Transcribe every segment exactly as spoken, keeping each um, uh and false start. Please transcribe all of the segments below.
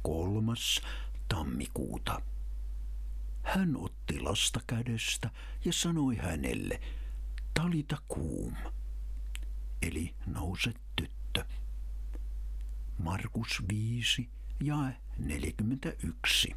kolmas tammikuuta. Hän otti lasta kädestä ja sanoi hänelle, talita kuum, eli nouse tyttö. Markus viisi jae neljäkymmentäyksi.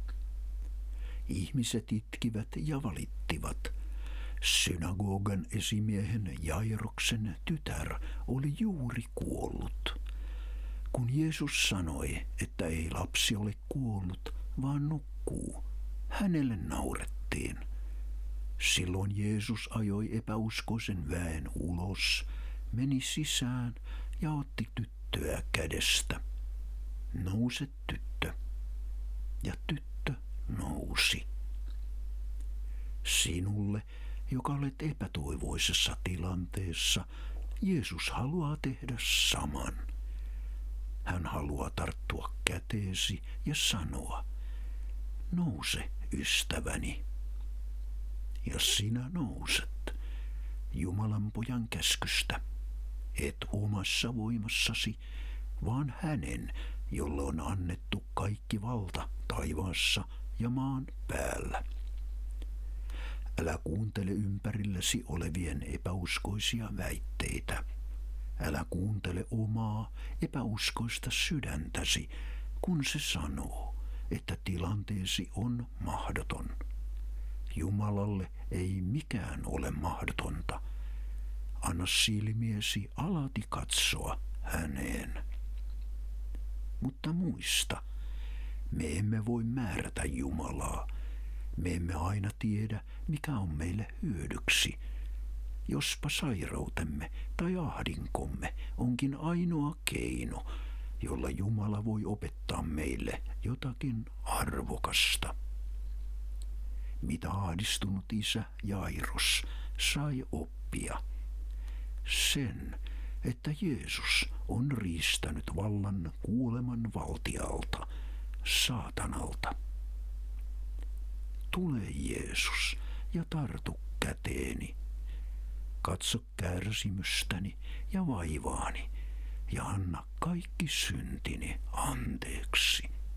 Ihmiset itkivät ja valittivat. Synagogan esimiehen Jairoksen tytär oli juuri kuollut. Kun Jeesus sanoi, että ei lapsi ole kuollut, vaan nukkuu, hänelle naurettiin. Silloin Jeesus ajoi epäuskoisen väen ulos, meni sisään ja otti tyttöä kädestä. Nouse tyttö. Ja tyttö nousi. Sinulle, joka olet epätoivoisessa tilanteessa, Jeesus haluaa tehdä saman. Hän haluaa tarttua käteesi ja sanoa, nouse ystäväni. Ja sinä nouset Jumalan pojan käskystä, et omassa voimassasi, vaan hänen, jolle on annettu kaikki valta taivaassa ja maan päällä. Älä kuuntele ympärilläsi olevien epäuskoisia väitteitä. Älä kuuntele omaa epäuskoista sydäntäsi, kun se sanoo, että tilanteesi on mahdoton. Jumalalle ei mikään ole mahdotonta. Anna silmiesi alati katsoa häneen. Mutta muista, me emme voi määrätä Jumalaa. Me emme aina tiedä, mikä on meille hyödyksi. Jospa sairautemme tai ahdinkomme onkin ainoa keino, jolla Jumala voi opettaa meille jotakin arvokasta. Mitä ahdistunut isä Jairos sai oppia? Sen, että Jeesus on riistänyt vallan kuoleman valtialta, saatanalta. Tule Jeesus ja tartu käteeni. Katso kärsimystäni ja vaivaani ja anna kaikki syntini anteeksi.